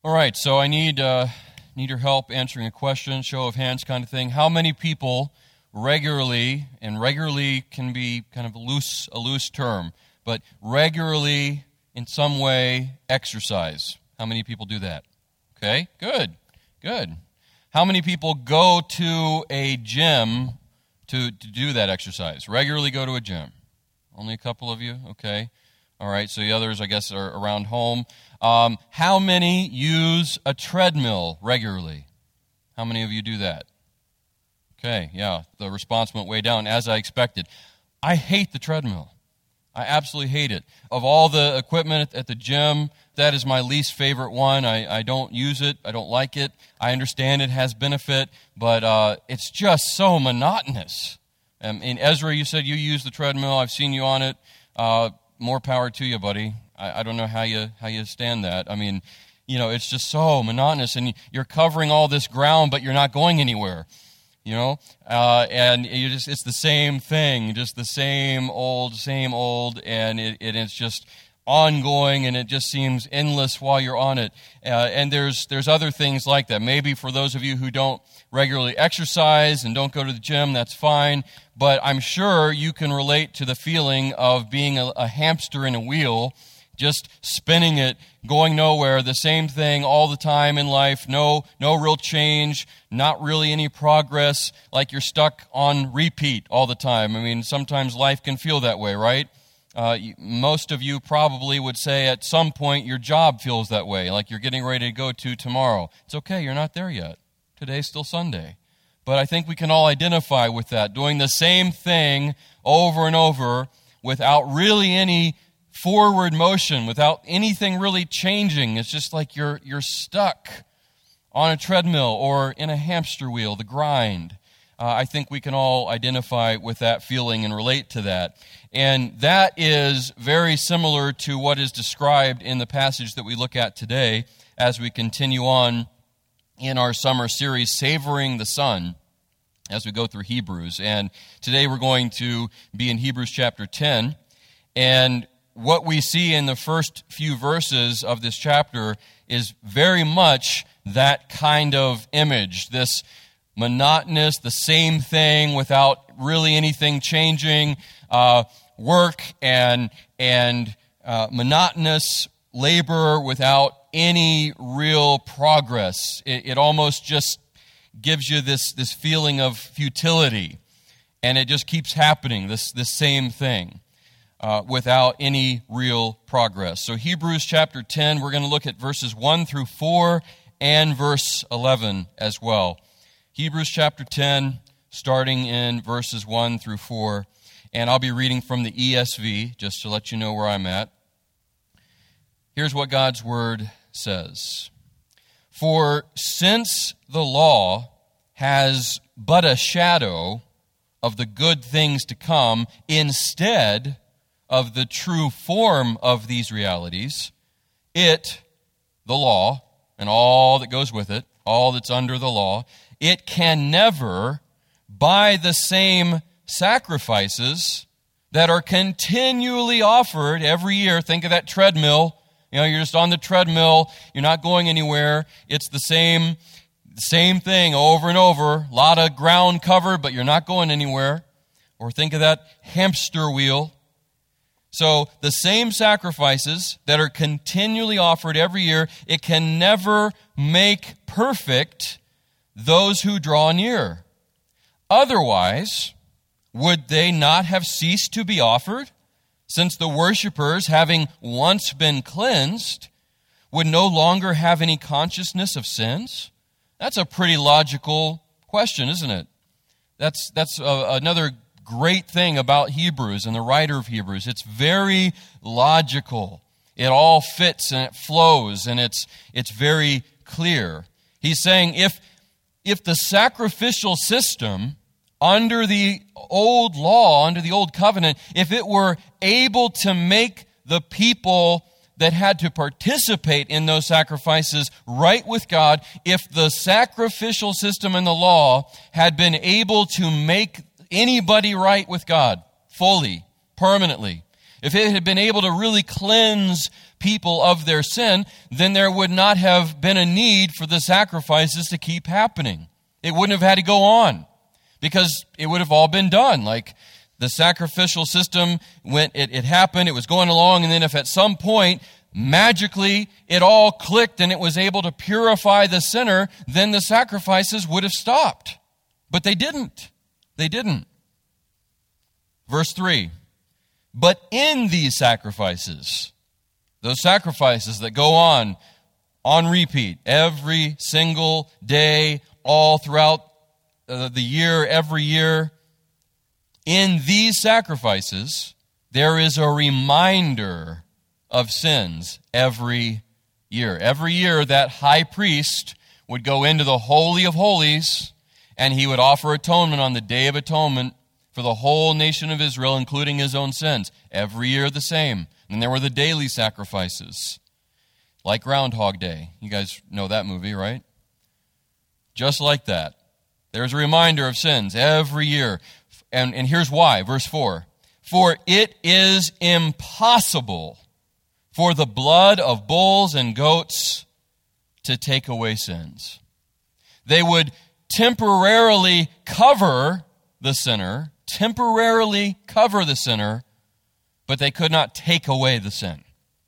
All right, so I need your help answering a question, show of hands kind of thing. How many people regularly, and regularly can be kind of a loose term, but regularly in some way exercise? How many people do that? Okay, good. How many people go to a gym to do that exercise? Regularly go to a gym? Only a couple of you? Okay. All right, so the others, I guess, are around home. How many use a treadmill regularly? How many of you do that? Okay, yeah, the response went way down, as I expected. I hate the treadmill. I absolutely hate it. Of all the equipment at the gym, that is my least favorite one. I don't use it. I don't like it. I understand it has benefit, but it's just so monotonous. And Ezra, you said you use the treadmill. I've seen you on it. More power to you, buddy. I don't know how you stand that. I mean, it's just so monotonous, and you're covering all this ground, but you're not going anywhere. And it's the same thing, just the same old, and it's just ongoing, and it just seems endless while you're on it. And there's other things like that. Maybe for those of you who don't regularly exercise and don't go to the gym, that's fine. But I'm sure you can relate to the feeling of being a hamster in a wheel, just spinning it, going nowhere, the same thing all the time in life, no real change, not really any progress, like you're stuck on repeat all the time. I mean, sometimes life can feel that way, right? Most of you probably would say at some point your job feels that way, like you're getting ready to go to tomorrow. It's okay, you're not there yet. Today's still Sunday. But I think we can all identify with that, doing the same thing over and over without really any forward motion, without anything really changing. It's just like you're stuck on a treadmill or in a hamster wheel, the grind. I think we can all identify with that feeling and relate to that. And that is very similar to what is described in the passage that we look at today as we continue on in our summer series, Savoring the Son, as we go through Hebrews. And today we're going to be in Hebrews chapter 10. And what we see in the first few verses of this chapter is very much that kind of image, this monotonous, the same thing without really anything changing, work and monotonous labor without any real progress. It almost just gives you this feeling of futility, and it just keeps happening, this same thing, without any real progress. So Hebrews chapter 10, we're going to look at verses 1 through 4 and verse 11 as well. Hebrews chapter 10, starting in verses 1 through 4, and I'll be reading from the ESV, just to let you know where I'm at. Here's what God's word says. For since the law has but a shadow of the good things to come instead of the true form of these realities, it, the law, and all that goes with it, all that's under the law, it can never, by the same sacrifices that are continually offered every year. Think of that treadmill. You're just on the treadmill. You're not going anywhere. It's the same thing over and over. A lot of ground covered, but you're not going anywhere. Or think of that hamster wheel. So the same sacrifices that are continually offered every year, it can never make perfect those who draw near. Otherwise, would they not have ceased to be offered, since the worshipers, having once been cleansed, would no longer have any consciousness of sins? That's a pretty logical question, isn't it? That's another great thing about Hebrews and the writer of Hebrews. It's very logical. It all fits and it flows, and it's very clear. He's saying if the sacrificial system under the old law, under the old covenant, if it were able to make the people that had to participate in those sacrifices right with God, if the sacrificial system in the law had been able to make anybody right with God fully, permanently, if it had been able to really cleanse people of their sin, then there would not have been a need for the sacrifices to keep happening. It wouldn't have had to go on because it would have all been done. Like the sacrificial system, it happened, it was going along, and then if at some point magically it all clicked and it was able to purify the sinner, then the sacrifices would have stopped. But they didn't. They didn't. Verse 3, but in these sacrifices, those sacrifices that go on repeat every single day, all throughout the year, every year, in these sacrifices, there is a reminder of sins every year. Every year, that high priest would go into the Holy of Holies, and he would offer atonement on the Day of Atonement for the whole nation of Israel, including his own sins. Every year the same. And there were the daily sacrifices, like Groundhog Day. You guys know that movie, right? Just like that. There's a reminder of sins every year. And here's why, verse 4. For it is impossible for the blood of bulls and goats to take away sins. They would temporarily cover the sinner, but they could not take away the sin.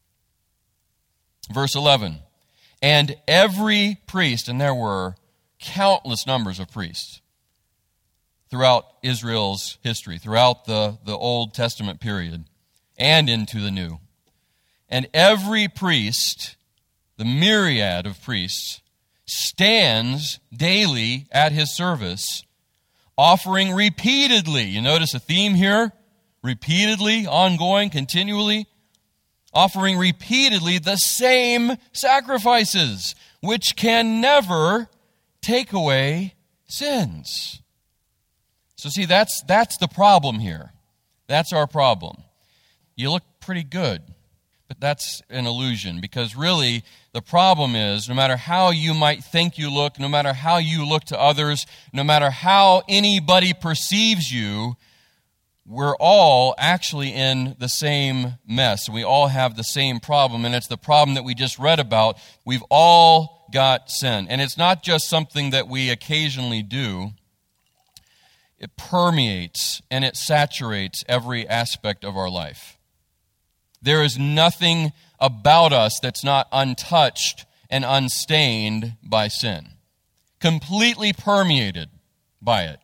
Verse 11, and every priest, and there were countless numbers of priests throughout Israel's history, throughout the Old Testament period, and into the New. And every priest, the myriad of priests, stands daily at his service, offering repeatedly. You notice a theme here? Repeatedly, ongoing, continually. Offering repeatedly the same sacrifices, which can never take away sins. So see, that's the problem here. That's our problem. You look pretty good, but that's an illusion, because really the problem is, no matter how you might think you look, no matter how you look to others, no matter how anybody perceives you, we're all actually in the same mess. We all have the same problem, and it's the problem that we just read about. We've all got sin. And it's not just something that we occasionally do. It permeates and it saturates every aspect of our life. There is nothing about us that's not untouched and unstained by sin. Completely permeated by it.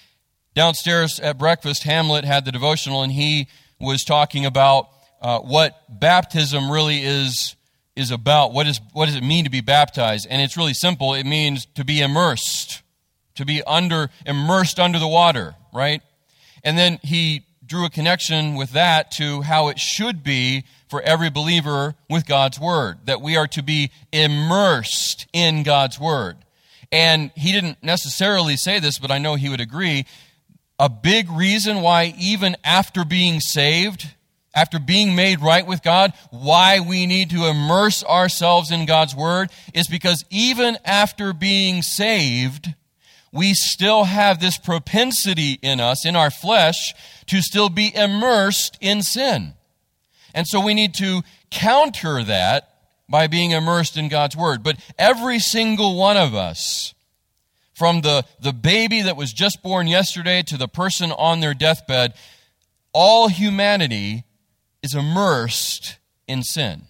Downstairs at breakfast, Hamlet had the devotional, and he was talking about what baptism really is about. What does it mean to be baptized? And it's really simple. It means to be immersed, to be immersed under the water, right? And then he drew a connection with that to how it should be for every believer with God's Word, that we are to be immersed in God's Word. And he didn't necessarily say this, but I know he would agree. A big reason why even after being saved, after being made right with God, why we need to immerse ourselves in God's Word is because even after being saved, we still have this propensity in us, in our flesh, to still be immersed in sin. And so we need to counter that by being immersed in God's Word. But every single one of us, from the baby that was just born yesterday to the person on their deathbed, all humanity is immersed in sin.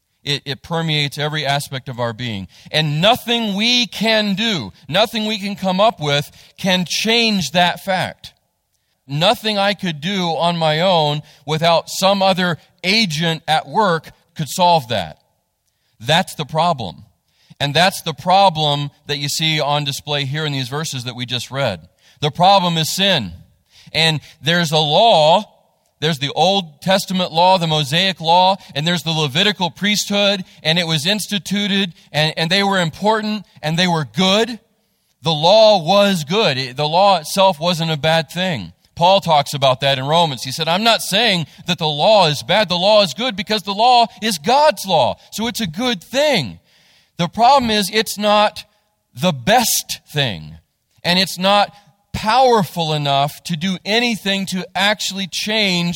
It permeates every aspect of our being. And nothing we can do, nothing we can come up with can change that fact. Nothing I could do on my own without some other agent at work could solve that. That's the problem. And that's the problem that you see on display here in these verses that we just read. The problem is sin. And there's a law. There's the Old Testament law, the Mosaic law, and there's the Levitical priesthood, and it was instituted, and they were important, and they were good. The law was good. The law itself wasn't a bad thing. Paul talks about that in Romans. He said, I'm not saying that the law is bad. The law is good because the law is God's law. So it's a good thing. The problem is it's not the best thing, and it's not powerful enough to do anything to actually change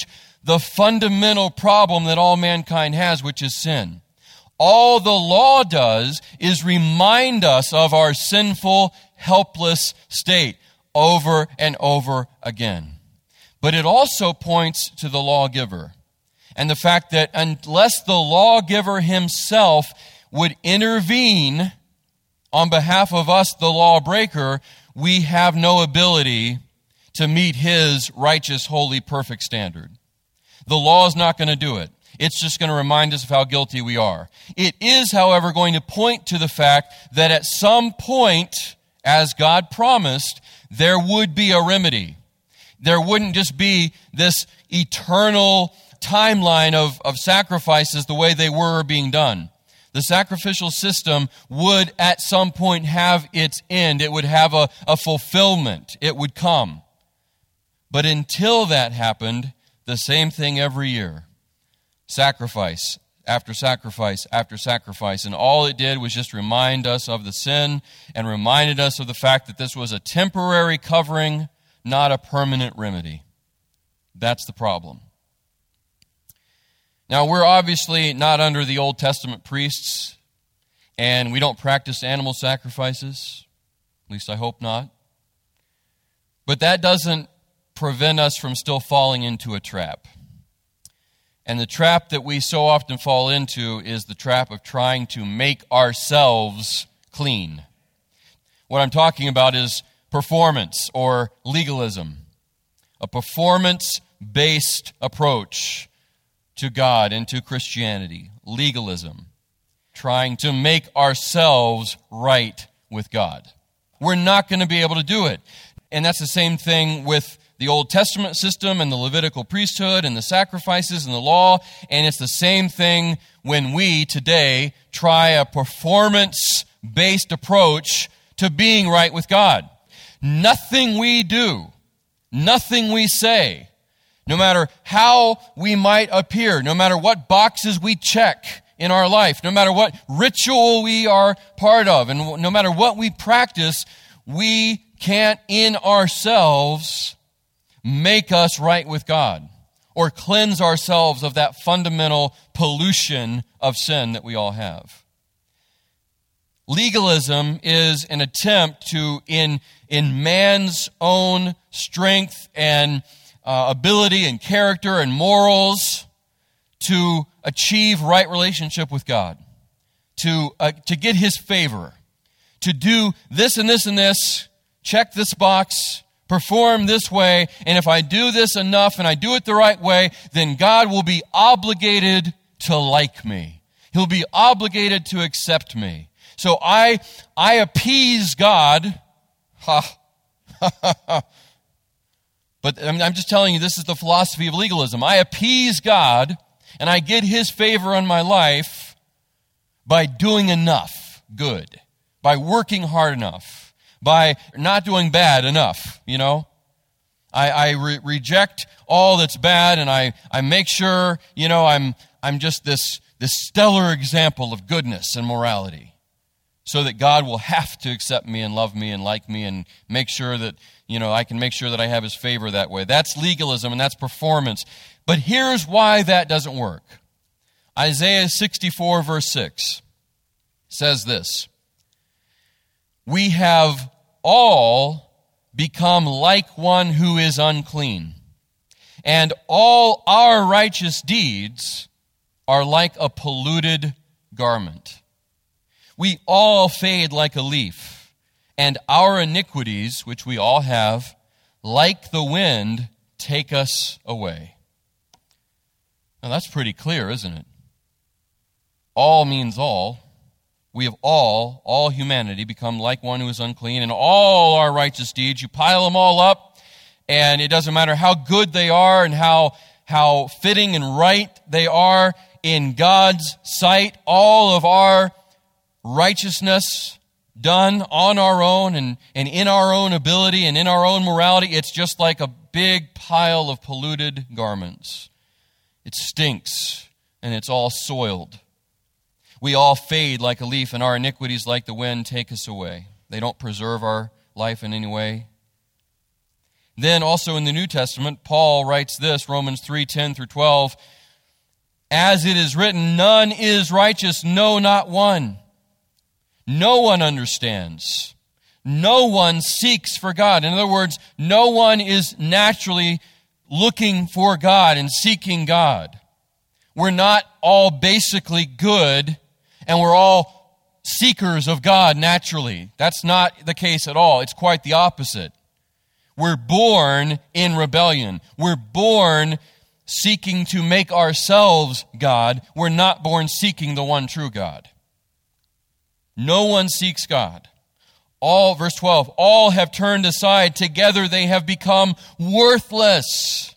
the fundamental problem that all mankind has, which is sin. All the law does is remind us of our sinful, helpless state over and over again. But it also points to the lawgiver and the fact that unless the lawgiver himself would intervene on behalf of us, the lawbreaker, we have no ability to meet his righteous, holy, perfect standard. The law is not going to do it. It's just going to remind us of how guilty we are. It is, however, going to point to the fact that at some point, as God promised, there would be a remedy. There wouldn't just be this eternal timeline of sacrifices the way they were being done. The sacrificial system would at some point have its end. It would have a fulfillment. It would come. But until that happened, the same thing every year. Sacrifice after sacrifice after sacrifice. And all it did was just remind us of the sin and reminded us of the fact that this was a temporary covering, not a permanent remedy. That's the problem. Now, we're obviously not under the Old Testament priests, and we don't practice animal sacrifices. At least I hope not. But that doesn't prevent us from still falling into a trap. And the trap that we so often fall into is the trap of trying to make ourselves clean. What I'm talking about is performance or legalism. A performance-based approach to God and to Christianity. Legalism. Trying to make ourselves right with God. We're not going to be able to do it. And that's the same thing with the Old Testament system and the Levitical priesthood and the sacrifices and the law. And it's the same thing when we today try a performance-based approach to being right with God. Nothing we do, nothing we say, no matter how we might appear, no matter what boxes we check in our life, no matter what ritual we are part of, and no matter what we practice, we can't in ourselves make us right with God or cleanse ourselves of that fundamental pollution of sin that we all have. Legalism is an attempt to, in man's own strength and ability and character and morals, to achieve right relationship with God, to get His favor, to do this and this and this, check this box, perform this way, and if I do this enough and I do it the right way, then God will be obligated to like me. He'll be obligated to accept me. So I appease God. But I'm just telling you, this is the philosophy of legalism. I appease God, and I get His favor on my life by doing enough good, by working hard enough, by not doing bad enough, you know. I reject all that's bad, and I make sure, you know, I'm just this stellar example of goodness and morality, so that God will have to accept me and love me and like me and make sure that, you know, I can make sure that I have His favor that way. That's legalism and that's performance. But here's why that doesn't work. Isaiah 64 verse 6 says this: "We have all become like one who is unclean, and all our righteous deeds are like a polluted garment. We all fade like a leaf, and our iniquities, which we all have, like the wind, take us away." Now that's pretty clear, isn't it? All means all. We have all humanity, become like one who is unclean, and all our righteous deeds, you pile them all up, and it doesn't matter how good they are and how fitting and right they are in God's sight, all of our righteousness done on our own and in our own ability and in our own morality, it's just like a big pile of polluted garments. It stinks and it's all soiled. We all fade like a leaf, and our iniquities like the wind take us away. They don't preserve our life in any way. Then also in the New Testament, Paul writes this, Romans 3:10 through 12, as it is written, none is righteous, no, not one. No one understands. No one seeks for God. In other words, no one is naturally looking for God and seeking God. We're not all basically good, and we're all seekers of God naturally. That's not the case at all. It's quite the opposite. We're born in rebellion. We're born seeking to make ourselves God. We're not born seeking the one true God. No one seeks God. All, verse 12, all have turned aside. Together they have become worthless.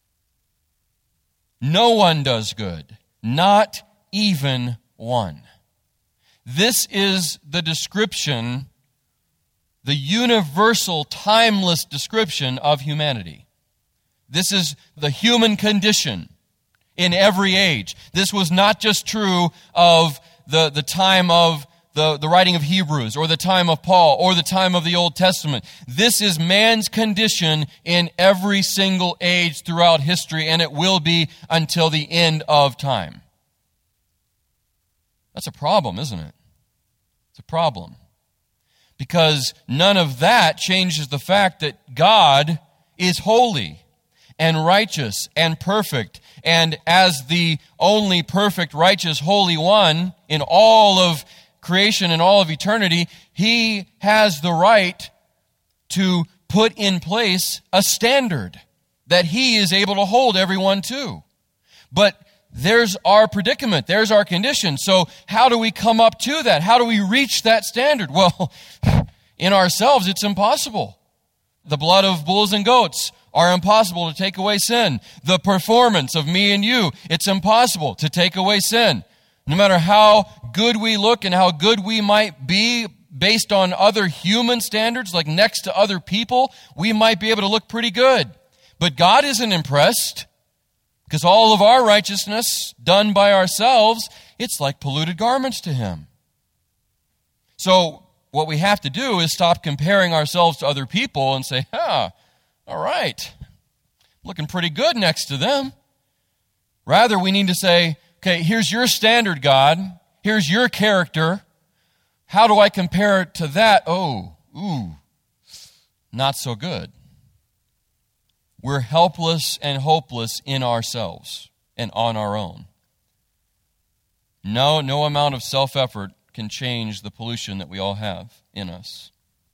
No one does good, not even one. This is the description, the universal, timeless description of humanity. This is the human condition in every age. This was not just true of the time of the writing of Hebrews, or the time of Paul, or the time of the Old Testament. This is man's condition in every single age throughout history, and it will be until the end of time. That's a problem, isn't it? It's a problem. Because none of that changes the fact that God is holy and righteous and perfect. And as the only perfect, righteous, holy one in all of creation and all of eternity, He has the right to put in place a standard that He is able to hold everyone to. But there's our predicament. There's our condition. So how do we come up to that? How do we reach that standard? Well, in ourselves, it's impossible. The blood of bulls and goats are impossible to take away sin. The performance of me and you, it's impossible to take away sin. No matter how good we look and how good we might be based on other human standards, like next to other people, we might be able to look pretty good. But God isn't impressed, because all of our righteousness done by ourselves, it's like polluted garments to Him. So what we have to do is stop comparing ourselves to other people and say, all right, looking pretty good next to them. Rather, we need to say, okay, here's your standard, God. Here's your character. How do I compare it to that? Not so good. We're helpless and hopeless in ourselves and on our own. No amount of self-effort can change the pollution that we all have in us.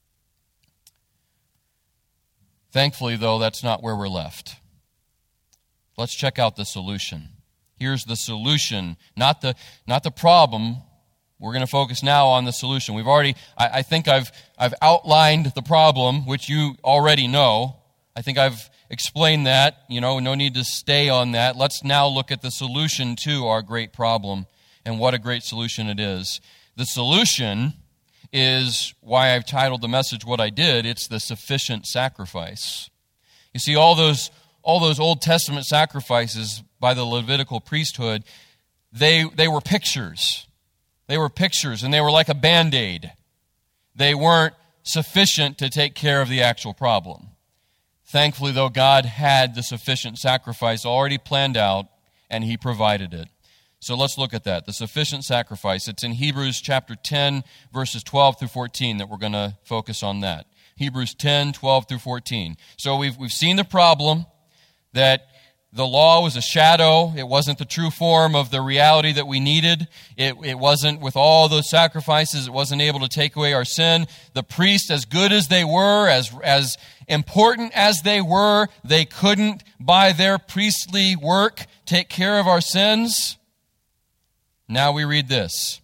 Thankfully, though, that's not where we're left. Let's check out the solution. Here's the solution, not the problem. We're going to focus now on the solution. We've already, I think I've outlined the problem, which you already know. I think I've explained that. No need to stay on that. Let's now look at the solution to our great problem, and what a great solution it is. The solution is why I've titled the message what I did. It's the sufficient sacrifice. You see, all those Old Testament sacrifices by the Levitical priesthood, they were pictures. They were pictures, and they were like a Band-Aid. They weren't sufficient to take care of the actual problem. Thankfully, though, God had the sufficient sacrifice already planned out, and He provided it. So let's look at that, the sufficient sacrifice. It's in Hebrews chapter 10, verses 12 through 14 that we're going to focus on that. Hebrews 10, 12 through 14. So we've seen the problem, that the law was a shadow. It wasn't the true form of the reality that we needed. It wasn't, with all those sacrifices, it wasn't able to take away our sin. The priests, as good as they were, as important as they were, they couldn't, by their priestly work, take care of our sins. Now we read this.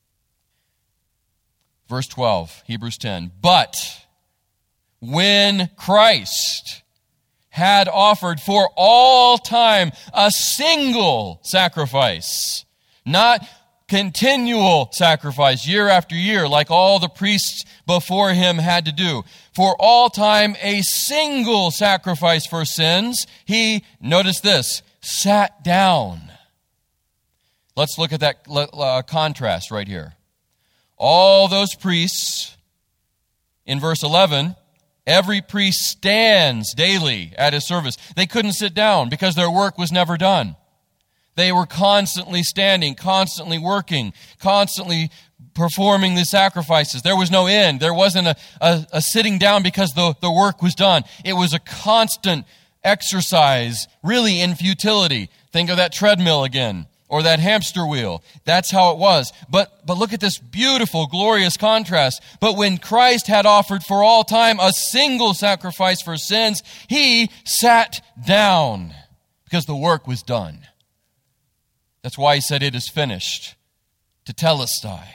Verse 12, Hebrews 10. But when Christ had offered for all time a single sacrifice, not continual sacrifice year after year like all the priests before Him had to do. For all time a single sacrifice for sins, He, notice this, sat down. Let's look at that contrast right here. All those priests in verse 11, Every priest stands daily at his service. They couldn't sit down because their work was never done. They were constantly standing, constantly working, constantly performing the sacrifices. There was no end. There wasn't a sitting down because the work was done. It was a constant exercise, really in futility. Think of that treadmill again, or that hamster wheel. That's how it was. But look at this beautiful, glorious contrast. But when Christ had offered for all time a single sacrifice for sins, he sat down because the work was done. That's why he said it is finished, tetelestai.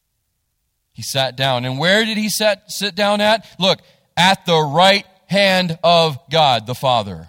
He sat down. And where did he sit down at? Look, at the right hand of God the Father.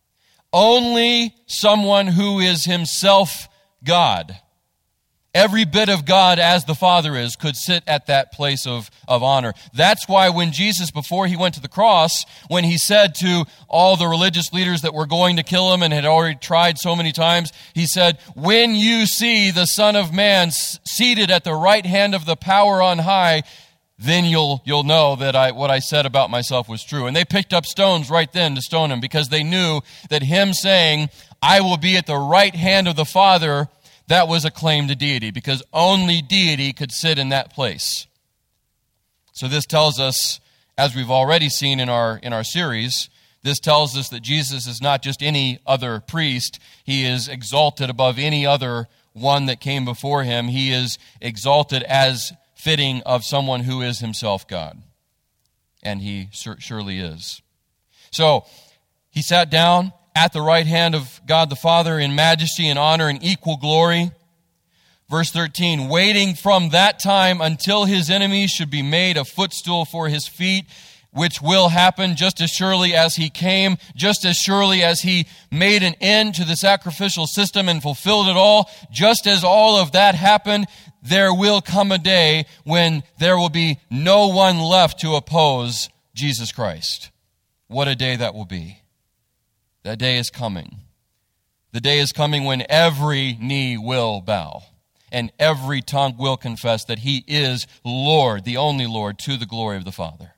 Only someone who is himself God, every bit of God as the Father is, could sit at that place of honor. That's why when Jesus, before he went to the cross, when he said to all the religious leaders that were going to kill him and had already tried so many times, he said, when you see the Son of Man seated at the right hand of the power on high, then you'll know that what I said about myself was true. And they picked up stones right then to stone him because they knew that him saying, I will be at the right hand of the Father, that was a claim to deity because only deity could sit in that place. So this tells us, as we've already seen in our series, this tells us that Jesus is not just any other priest. He is exalted above any other one that came before him. He is exalted as fitting of someone who is himself God. And he surely is. So, he sat down at the right hand of God the Father in majesty and honor and equal glory. Verse 13, waiting from that time until his enemies should be made a footstool for his feet, which will happen just as surely as he came, just as surely as he made an end to the sacrificial system and fulfilled it all, just as all of that happened, there will come a day when there will be no one left to oppose Jesus Christ. What a day that will be. That day is coming. The day is coming when every knee will bow and every tongue will confess that he is Lord, the only Lord, to the glory of the Father.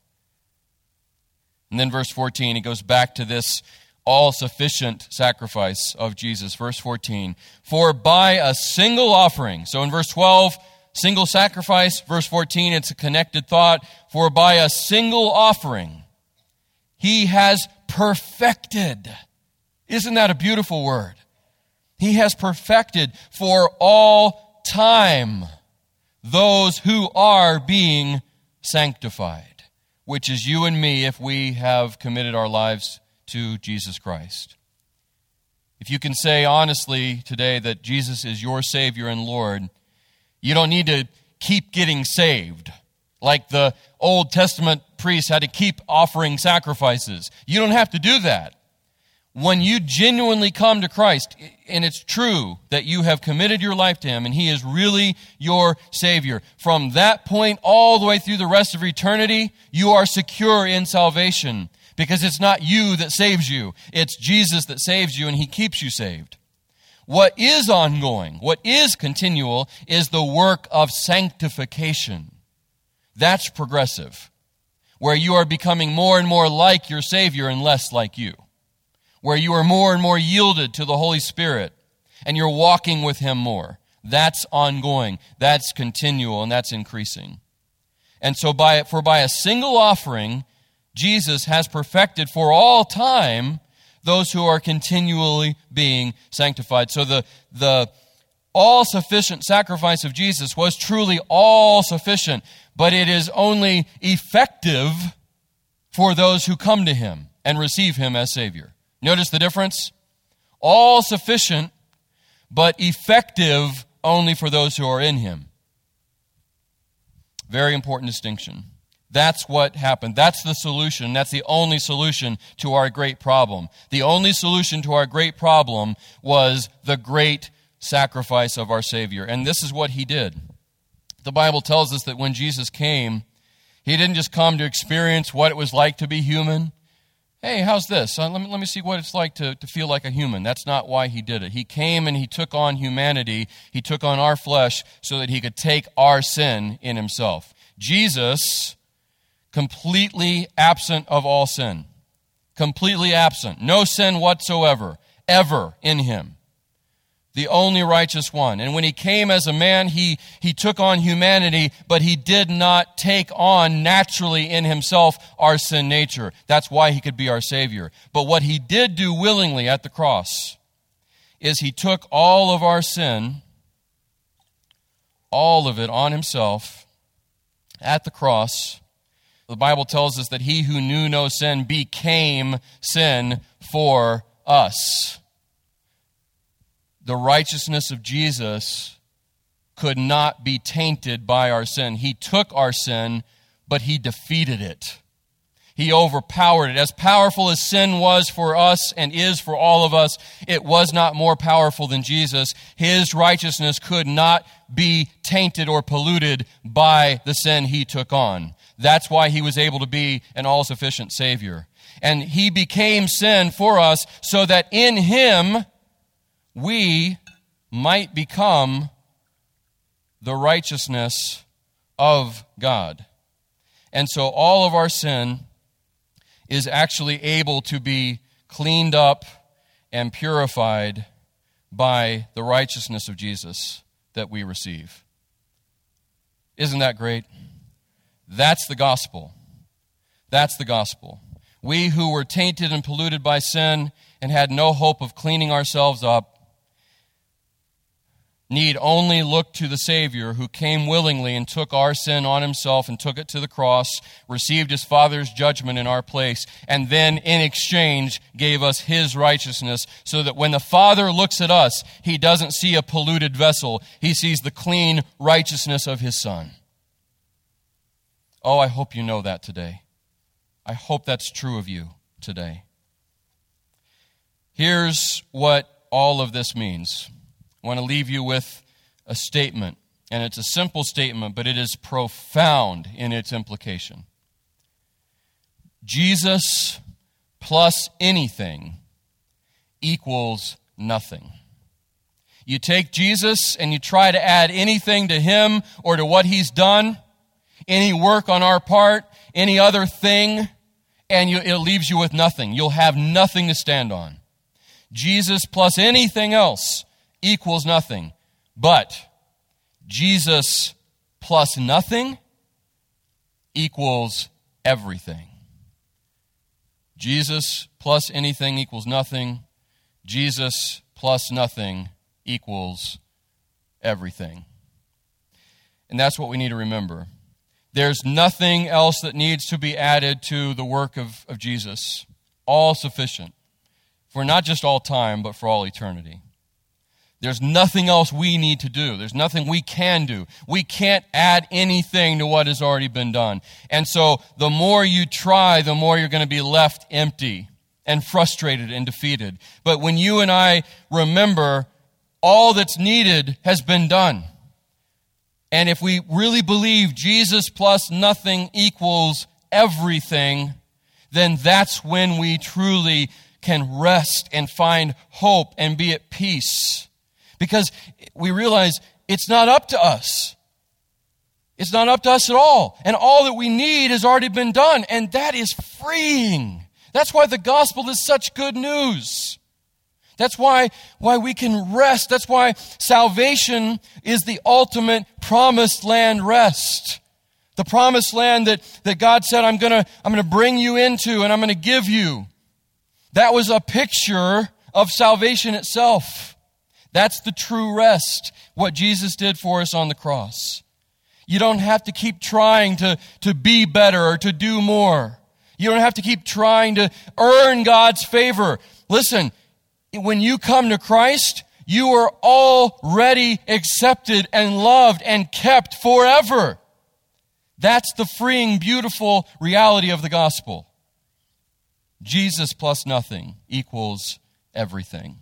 And then verse 14, it goes back to this all-sufficient sacrifice of Jesus. Verse 14, for by a single offering. So in verse 12, single sacrifice. Verse 14, it's a connected thought. For by a single offering, he has perfected. Isn't that a beautiful word? He has perfected for all time those who are being sanctified, which is you and me if we have committed our lives to Jesus Christ. If you can say honestly today that Jesus is your Savior and Lord, you don't need to keep getting saved like the Old Testament priests had to keep offering sacrifices. You don't have to do that. When you genuinely come to Christ, and it's true that you have committed your life to Him, and He is really your Savior, from that point all the way through the rest of eternity, you are secure in salvation, because it's not you that saves you. It's Jesus that saves you, and He keeps you saved. What is ongoing, what is continual, is the work of sanctification. That's progressive, where you are becoming more and more like your Savior and less like you, where you are more and more yielded to the Holy Spirit and you're walking with Him more. That's ongoing, that's continual, and that's increasing. And so by a single offering, Jesus has perfected for all time those who are continually being sanctified. So the all-sufficient sacrifice of Jesus was truly all-sufficient, but it is only effective for those who come to Him and receive Him as Savior. Notice the difference? All sufficient, but effective only for those who are in Him. Very important distinction. That's what happened. That's the solution. That's the only solution to our great problem. The only solution to our great problem was the great sacrifice of our Savior. And this is what He did. The Bible tells us that when Jesus came, He didn't just come to experience what it was like to be human. Hey, how's this? Let me see what it's like to feel like a human. That's not why He did it. He came and He took on humanity. He took on our flesh so that He could take our sin in Himself. Jesus completely absent of all sin. Completely absent. No sin whatsoever, ever in him. The only righteous one. And when he came as a man, he took on humanity, but he did not take on naturally in himself our sin nature. That's why he could be our Savior. But what he did do willingly at the cross is he took all of our sin, all of it on himself at the cross. The Bible tells us that he who knew no sin became sin for us. The righteousness of Jesus could not be tainted by our sin. He took our sin, but he defeated it. He overpowered it. As powerful as sin was for us and is for all of us, it was not more powerful than Jesus. His righteousness could not be tainted or polluted by the sin he took on. That's why he was able to be an all-sufficient Savior. And he became sin for us so that in him we might become the righteousness of God. And so all of our sin is actually able to be cleaned up and purified by the righteousness of Jesus that we receive. Isn't that great? That's the gospel. That's the gospel. We who were tainted and polluted by sin and had no hope of cleaning ourselves up need only look to the Savior who came willingly and took our sin on himself and took it to the cross, received his Father's judgment in our place, and then in exchange gave us his righteousness so that when the Father looks at us, he doesn't see a polluted vessel. He sees the clean righteousness of his Son. Oh, I hope you know that today. I hope that's true of you today. Here's what all of this means. I want to leave you with a statement, and it's a simple statement, but it is profound in its implication. Jesus plus anything equals nothing. You take Jesus and you try to add anything to him or to what he's done, any work on our part, any other thing, and it leaves you with nothing. You'll have nothing to stand on. Jesus plus anything else equals nothing. But Jesus plus nothing equals everything. Jesus plus anything equals nothing. Jesus plus nothing equals everything. And that's what we need to remember. There's nothing else that needs to be added to the work of Jesus. All sufficient. For not just all time, but for all eternity. There's nothing else we need to do. There's nothing we can do. We can't add anything to what has already been done. And so the more you try, the more you're going to be left empty and frustrated and defeated. But when you and I remember all that's needed has been done, and if we really believe Jesus plus nothing equals everything, then that's when we truly can rest and find hope and be at peace. Because we realize it's not up to us. It's not up to us at all. And all that we need has already been done. And that is freeing. That's why the gospel is such good news. That's why we can rest. That's why salvation is the ultimate promised land rest. The promised land that God said, I'm going to bring you into and I'm going to give you. That was a picture of salvation itself. That's the true rest, what Jesus did for us on the cross. You don't have to keep trying to be better or to do more. You don't have to keep trying to earn God's favor. Listen, when you come to Christ, you are already accepted and loved and kept forever. That's the freeing, beautiful reality of the gospel. Jesus plus nothing equals everything.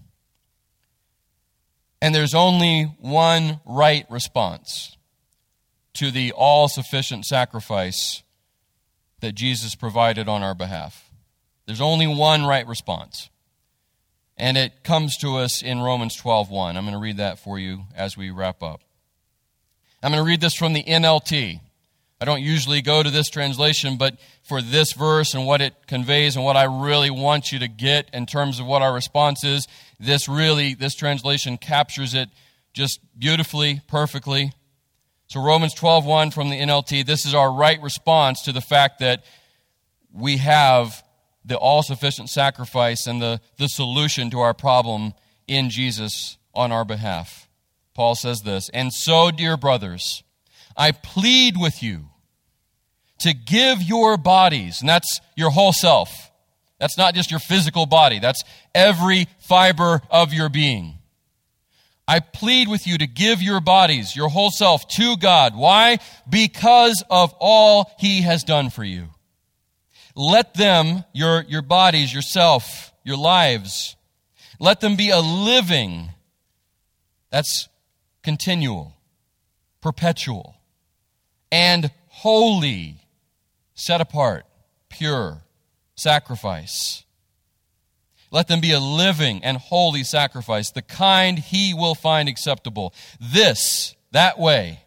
And there's only one right response to the all-sufficient sacrifice that Jesus provided on our behalf. There's only one right response. And it comes to us in Romans 12:1. I'm going to read that for you as we wrap up. I'm going to read this from the NLT. I don't usually go to this translation, but for this verse and what it conveys and what I really want you to get in terms of what our response is, this translation captures it just beautifully, perfectly. So Romans 12:1 from the NLT, this is our right response to the fact that we have the all-sufficient sacrifice and the solution to our problem in Jesus on our behalf. Paul says this, "And so, dear brothers, I plead with you to give your bodies," and that's your whole self. That's not just your physical body. That's every fiber of your being. "I plead with you to give your bodies, your whole self, to God." Why? Because of all He has done for you. Let them, your bodies, yourself, your lives, let them be a living, that's continual, perpetual, and holy, set apart, pure sacrifice. Let them be a living and holy sacrifice, the kind He will find acceptable. That way,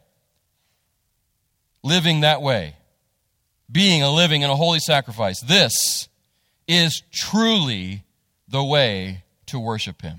living that way, being a living and a holy sacrifice, this is truly the way to worship Him.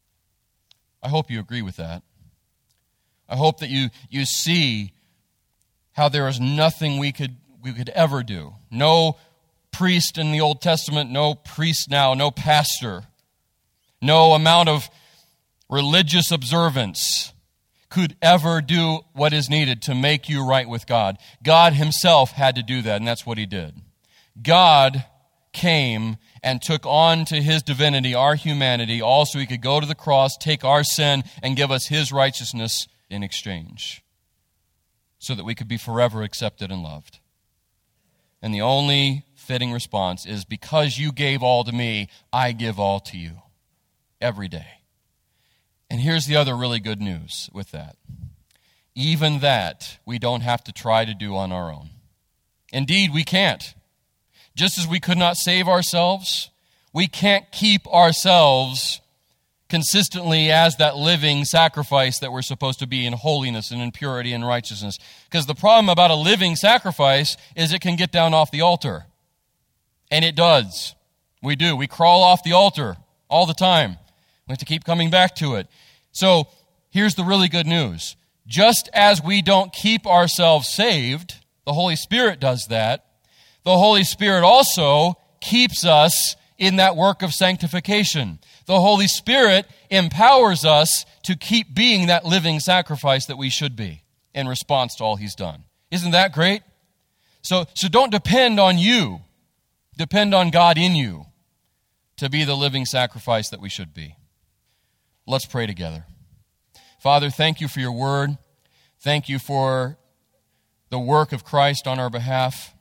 I hope you agree with that. I hope that you see how there is nothing we could ever do. No priest in the Old Testament, no priest now, no pastor, no amount of religious observance could ever do what is needed to make you right with God. God Himself had to do that, and that's what He did. God came and took on to His divinity our humanity, all so He could go to the cross, take our sin, and give us His righteousness in exchange, so that we could be forever accepted and loved. And the only fitting response is, because you gave all to me, I give all to you every day. And here's the other really good news with that. Even that we don't have to try to do on our own. Indeed, we can't. Just as we could not save ourselves, we can't keep ourselves consistently as that living sacrifice that we're supposed to be in holiness and in purity and righteousness. Because the problem about a living sacrifice is it can get down off the altar. And it does. We do. We crawl off the altar all the time. We have to keep coming back to it. So here's the really good news. Just as we don't keep ourselves saved, the Holy Spirit does that. The Holy Spirit also keeps us in that work of sanctification. The Holy Spirit empowers us to keep being that living sacrifice that we should be in response to all He's done. Isn't that great? So don't depend on you. Depend on God in you to be the living sacrifice that we should be. Let's pray together. Father, thank you for your word. Thank you for the work of Christ on our behalf.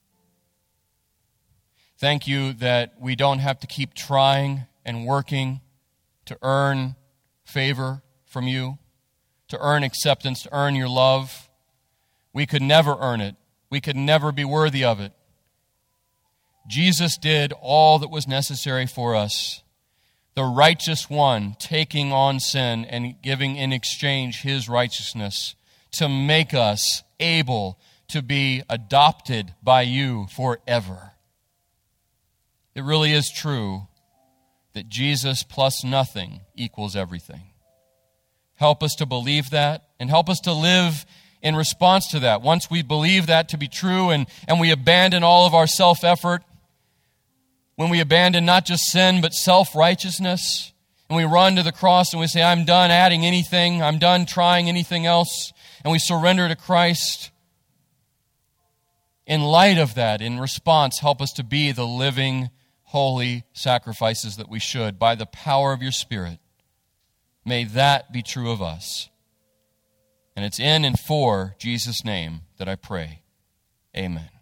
Thank you that we don't have to keep trying and working to earn favor from you, to earn acceptance, to earn your love. We could never earn it. We could never be worthy of it. Jesus did all that was necessary for us. The righteous one taking on sin and giving in exchange His righteousness to make us able to be adopted by you forever. It really is true that Jesus plus nothing equals everything. Help us to believe that and help us to live in response to that. Once we believe that to be true and we abandon all of our self-effort, when we abandon not just sin but self-righteousness, and we run to the cross and we say, I'm done adding anything, I'm done trying anything else, and we surrender to Christ, in light of that, in response, help us to be the living, holy sacrifices that we should by the power of your Spirit. May that be true of us. And it's in and for Jesus' name that I pray. Amen.